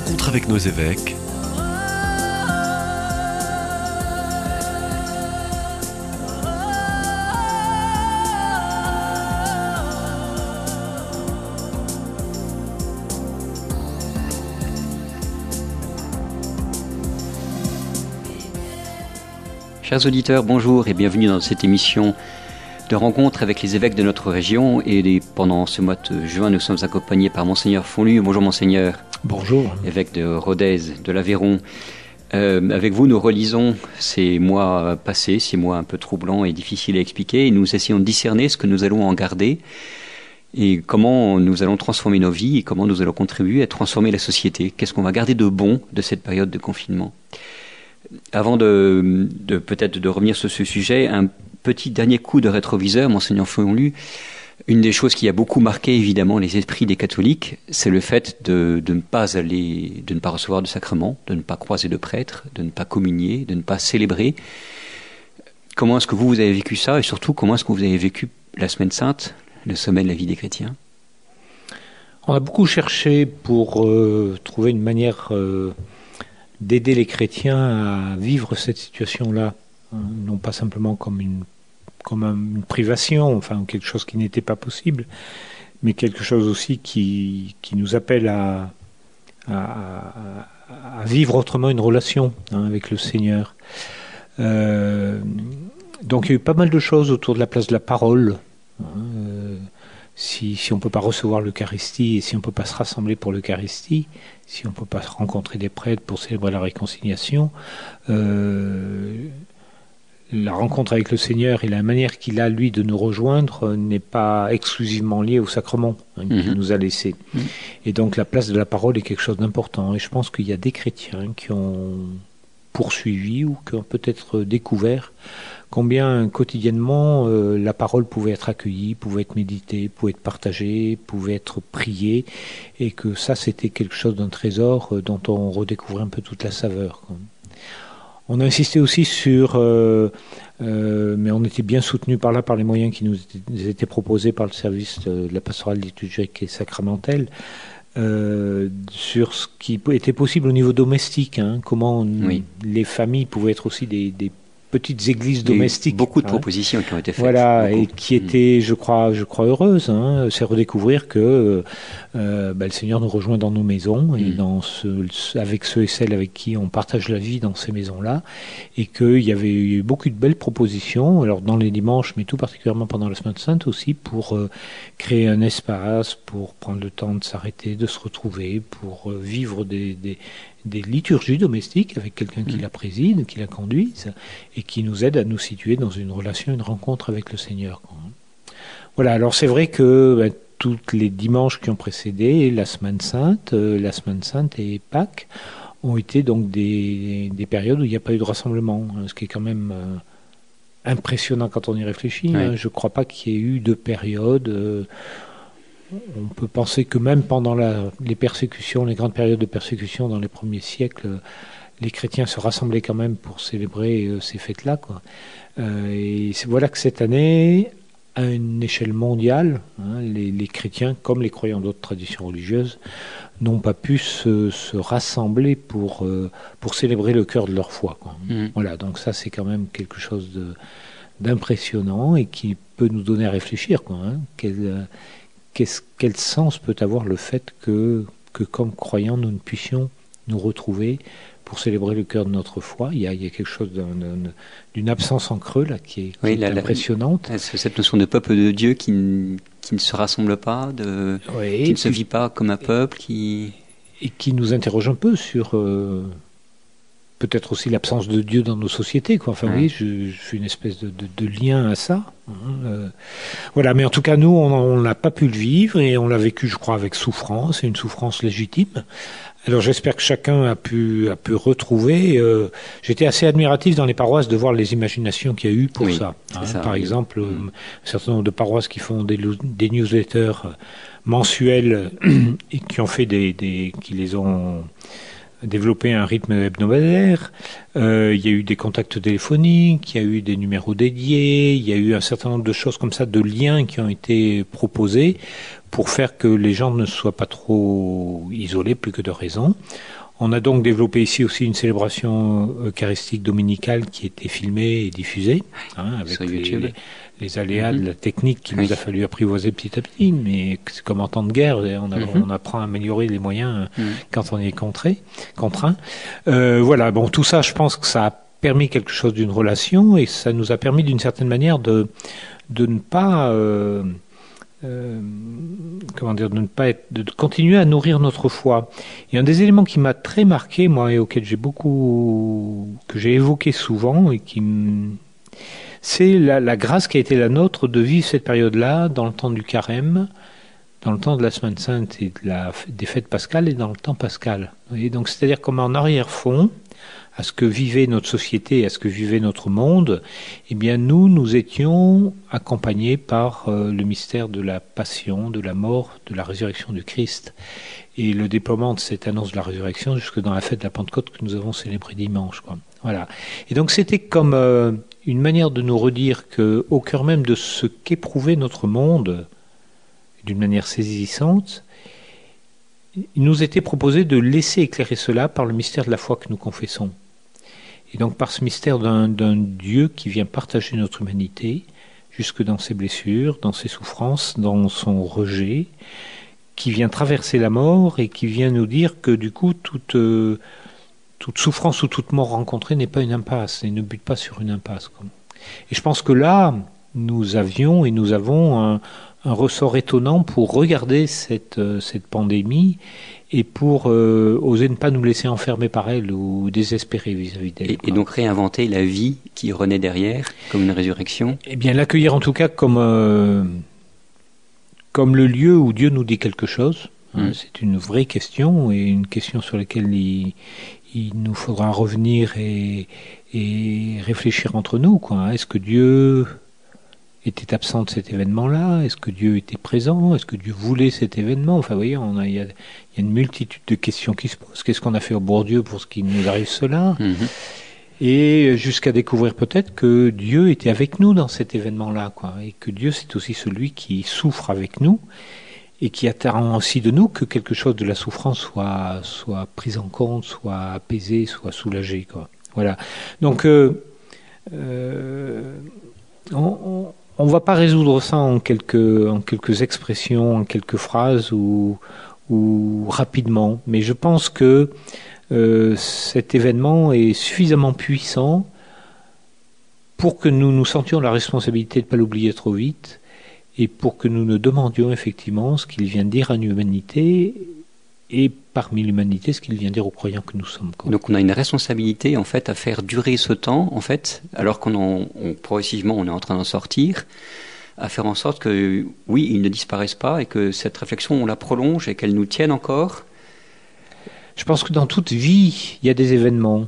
rencontre avec nos évêques. Chers auditeurs, bonjour et bienvenue dans cette émission de rencontre avec les évêques de notre région. Et pendant ce mois de juin, nous sommes accompagnés par Monseigneur Fonlu. Bonjour Monseigneur. Bonjour. Évêque de Rodez, de l'Aveyron. Avec vous, nous relisons ces mois passés, ces mois un peu troublants et difficiles à expliquer. Et nous essayons de discerner ce que nous allons en garder et comment nous allons transformer nos vies et comment nous allons contribuer à transformer la société. Qu'est-ce qu'on va garder de bon de cette période de confinement ? Avant de peut-être de revenir sur ce sujet, un petit dernier coup de rétroviseur, Monseigneur Fonlu. Une des choses qui a beaucoup marqué évidemment les esprits des catholiques, c'est le fait de ne pas recevoir de sacrement, de ne pas croiser de prêtre, de ne pas communier, de ne pas célébrer. Comment est-ce que vous avez vécu ça et surtout comment est-ce que vous avez vécu la Semaine Sainte, le sommet de la vie des chrétiens ? On a beaucoup cherché pour trouver une manière d'aider les chrétiens à vivre cette situation-là, non pas simplement comme une privation, enfin quelque chose qui n'était pas possible, mais quelque chose aussi qui nous appelle à vivre autrement une relation avec le Seigneur. Donc il y a eu pas mal de choses autour de la place de la parole. Si on ne peut pas recevoir l'Eucharistie et si on ne peut pas se rassembler pour l'Eucharistie, si on ne peut pas rencontrer des prêtres pour célébrer la réconciliation, la rencontre avec le Seigneur et la manière qu'il a, lui, de nous rejoindre n'est pas exclusivement liée au sacrement qu'il nous a laissé. Et donc la place de la parole est quelque chose d'important. Et je pense qu'il y a des chrétiens qui ont poursuivi ou qui ont peut-être découvert combien quotidiennement la parole pouvait être accueillie, pouvait être méditée, pouvait être partagée, pouvait être priée, et que ça c'était quelque chose d'un trésor dont on redécouvrait un peu toute la saveur. On a insisté aussi sur, mais on était bien soutenu par les moyens qui nous étaient proposés par le service de la pastorale liturgique et sacramentelle, sur ce qui était possible au niveau domestique, comment les familles pouvaient être aussi des petites églises domestiques. Beaucoup de propositions qui ont été faites. Voilà, et qui étaient, je crois heureuses. C'est redécouvrir que le Seigneur nous rejoint dans nos maisons et avec ceux et celles avec qui on partage la vie dans ces maisons-là, et qu'il y avait eu beaucoup de belles propositions, alors dans les dimanches, mais tout particulièrement pendant la Semaine Sainte aussi, pour créer un espace, pour prendre le temps de s'arrêter, de se retrouver, pour vivre des liturgies domestiques avec quelqu'un qui la préside, qui la conduise, et qui nous aide à nous situer dans une relation, une rencontre avec le Seigneur. Voilà, alors c'est vrai que tous les dimanches qui ont précédé la Semaine Sainte et Pâques ont été donc des périodes où il n'y a pas eu de rassemblement, ce qui est quand même impressionnant quand on y réfléchit. Oui. Je ne crois pas qu'il y ait eu de période... On peut penser que même pendant les persécutions, les grandes périodes de persécution dans les premiers siècles, les chrétiens se rassemblaient quand même pour célébrer ces fêtes-là, et voilà que cette année, à une échelle mondiale, les chrétiens, comme les croyants d'autres traditions religieuses, n'ont pas pu se rassembler pour célébrer le cœur de leur foi. Voilà, donc ça c'est quand même quelque chose d'impressionnant et qui peut nous donner à réfléchir. Quel sens peut avoir le fait que comme croyants, nous ne puissions nous retrouver pour célébrer le cœur de notre foi ? Il y a quelque chose d'une absence en creux là, qui est impressionnante. Cette notion de peuple de Dieu qui ne se rassemble pas, qui ne se vit pas comme un peuple. Et qui nous interroge un peu sur... peut-être aussi l'absence de Dieu dans nos sociétés, Oui, je fais une espèce de lien à ça. Voilà, mais en tout cas, nous, on n'a pas pu le vivre et on l'a vécu, je crois, avec souffrance, et une souffrance légitime. Alors j'espère que chacun a pu retrouver. J'étais assez admiratif dans les paroisses de voir les imaginations qu'il y a eu pour ça. Par exemple, un certain nombre de paroisses qui font des newsletters mensuels et qui ont fait qui les ont développer un rythme hebdomadaire, il y a eu des contacts téléphoniques, il y a eu des numéros dédiés, il y a eu un certain nombre de choses comme ça, de liens qui ont été proposés pour faire que les gens ne soient pas trop isolés, plus que de raison. On a donc développé ici aussi une célébration eucharistique dominicale qui était filmée et diffusée, avec les aléas de la technique qu'il nous a fallu apprivoiser petit à petit, mais c'est comme en temps de guerre, on apprend à améliorer les moyens quand on est contraint. Voilà, bon, tout ça, je pense que ça a permis quelque chose d'une relation, et ça nous a permis d'une certaine manière de ne pas... de continuer à nourrir notre foi. Et un des éléments qui m'a très marqué, moi, et auquel que j'ai évoqué souvent, et c'est la grâce qui a été la nôtre de vivre cette période-là, dans le temps du carême, dans le temps de la Semaine Sainte et des fêtes pascales, et dans le temps pascal. Et donc, c'est-à-dire comme en arrière-fond, à ce que vivait notre société, à ce que vivait notre monde, eh bien nous étions accompagnés par le mystère de la passion, de la mort, de la résurrection du Christ, et le déploiement de cette annonce de la résurrection jusque dans la fête de la Pentecôte que nous avons célébrée dimanche, quoi. Voilà. Et donc c'était comme une manière de nous redire que, au cœur même de ce qu'éprouvait notre monde, d'une manière saisissante, il nous était proposé de laisser éclairer cela par le mystère de la foi que nous confessons. Et donc par ce mystère d'un Dieu qui vient partager notre humanité, jusque dans ses blessures, dans ses souffrances, dans son rejet, qui vient traverser la mort et qui vient nous dire que du coup toute souffrance ou toute mort rencontrée n'est pas une impasse et ne bute pas sur une impasse. Et je pense que là, nous avions et nous avons un ressort étonnant pour regarder cette pandémie et pour oser ne pas nous laisser enfermer par elle ou désespérer vis-à-vis d'elle. Et donc réinventer la vie qui renaît derrière, comme une résurrection. Eh bien, l'accueillir en tout cas comme le lieu où Dieu nous dit quelque chose. C'est une vraie question, et une question sur laquelle il nous faudra revenir et réfléchir entre nous, quoi. Est-ce que Dieu était absent de cet événement-là? Est-ce que Dieu était présent? Est-ce que Dieu voulait cet événement? Enfin, vous voyez, il y a une multitude de questions qui se posent. Qu'est-ce qu'on a fait au bon Dieu pour ce qui nous arrive cela? Et jusqu'à découvrir peut-être que Dieu était avec nous dans cet événement-là, quoi. Et que Dieu, c'est aussi celui qui souffre avec nous et qui attend aussi de nous que quelque chose de la souffrance soit pris en compte, soit apaisé, soit soulagé, quoi. Voilà. Donc, on ne va pas résoudre ça en quelques expressions, en quelques phrases ou rapidement, mais je pense que cet événement est suffisamment puissant pour que nous nous sentions la responsabilité de ne pas l'oublier trop vite, et pour que nous nous demandions effectivement ce qu'il vient dire à l'humanité, et parmi l'humanité, ce qu'il vient dire aux croyants que nous sommes. Donc on a une responsabilité en fait à faire durer ce temps, en fait, alors progressivement on est en train d'en sortir, à faire en sorte que, oui, ils ne disparaissent pas, et que cette réflexion, on la prolonge et qu'elle nous tienne encore. Je pense que dans toute vie, il y a des événements.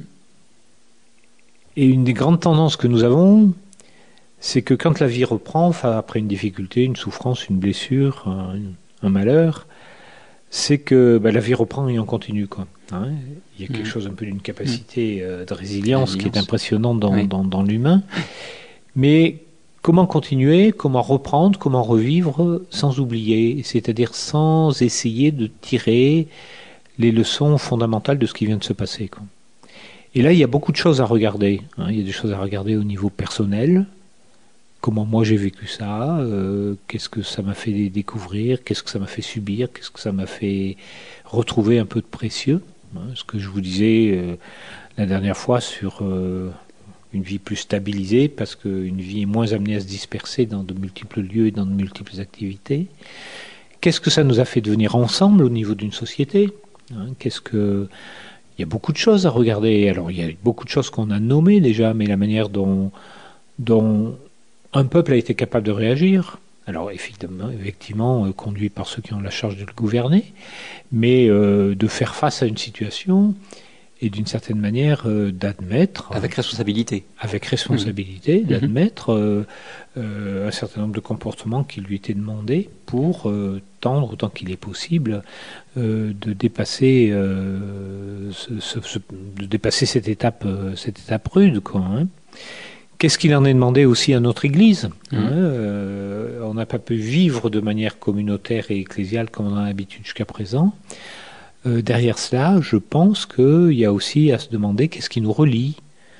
Et une des grandes tendances que nous avons, c'est que quand la vie reprend, après une difficulté, une souffrance, une blessure, un malheur, c'est que la vie reprend et on continue, quoi. Il y a quelque chose un peu d'une capacité de résilience qui est impressionnante dans l'humain. Mais comment continuer, comment reprendre, comment revivre sans oublier, c'est-à-dire sans essayer de tirer les leçons fondamentales de ce qui vient de se passer, quoi. Et là, il y a beaucoup de choses à regarder. Il y a des choses à regarder au niveau personnel. Comment moi j'ai vécu ça, qu'est-ce que ça m'a fait découvrir, qu'est-ce que ça m'a fait subir, qu'est-ce que ça m'a fait retrouver un peu de précieux. Ce que je vous disais la dernière fois sur une vie plus stabilisée, parce qu'une vie est moins amenée à se disperser dans de multiples lieux et dans de multiples activités. Qu'est-ce que ça nous a fait devenir ensemble au niveau d'une société? Il y a beaucoup de choses à regarder. Alors il y a beaucoup de choses qu'on a nommées déjà, mais la manière dont un peuple a été capable de réagir, alors effectivement conduit par ceux qui ont la charge de le gouverner, mais de faire face à une situation et d'une certaine manière d'admettre... Avec responsabilité. D'admettre un certain nombre de comportements qui lui étaient demandés pour tendre, autant qu'il est possible, de dépasser cette étape rude, quoi, Qu'est-ce qu'il en est demandé aussi à notre Église ? On n'a pas pu vivre de manière communautaire et ecclésiale comme on en a l'habitude jusqu'à présent. Derrière cela, je pense qu'il y a aussi à se demander qu'est-ce qui nous relie.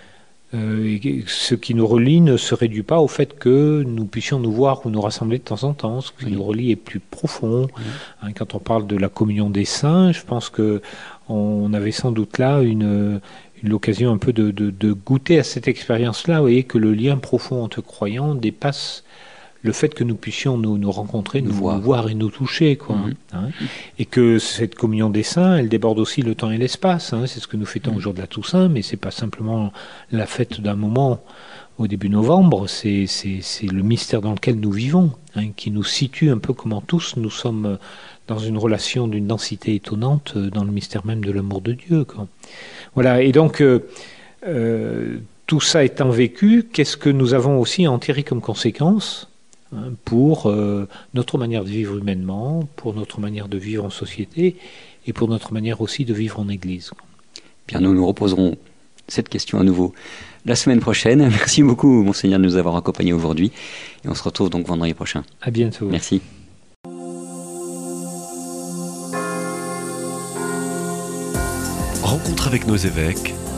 Ce qui nous relie ne se réduit pas au fait que nous puissions nous voir ou nous rassembler de temps en temps. Ce qui nous relie est plus profond. Quand on parle de la communion des saints, je pense que on avait sans doute là l'occasion un peu de goûter à cette expérience-là. Vous voyez que le lien profond entre croyants dépasse le fait que nous puissions nous rencontrer, nous voir et nous toucher, quoi. Et que cette communion des saints, elle déborde aussi le temps et l'espace. C'est ce que nous fêtons au jour de la Toussaint, mais c'est pas simplement la fête d'un moment au début novembre, c'est le mystère dans lequel nous vivons, qui nous situe un peu comment tous nous sommes dans une relation d'une densité étonnante dans le mystère même de l'amour de Dieu, quoi. Voilà, et donc tout ça étant vécu, qu'est-ce que nous avons aussi à en tirer comme conséquence pour notre manière de vivre humainement, pour notre manière de vivre en société et pour notre manière aussi de vivre en Église. Bien, nous reposerons cette question à nouveau la semaine prochaine. Merci beaucoup, Monseigneur, de nous avoir accompagnés aujourd'hui. Et on se retrouve donc vendredi prochain. À bientôt. Merci. Rencontre avec nos évêques,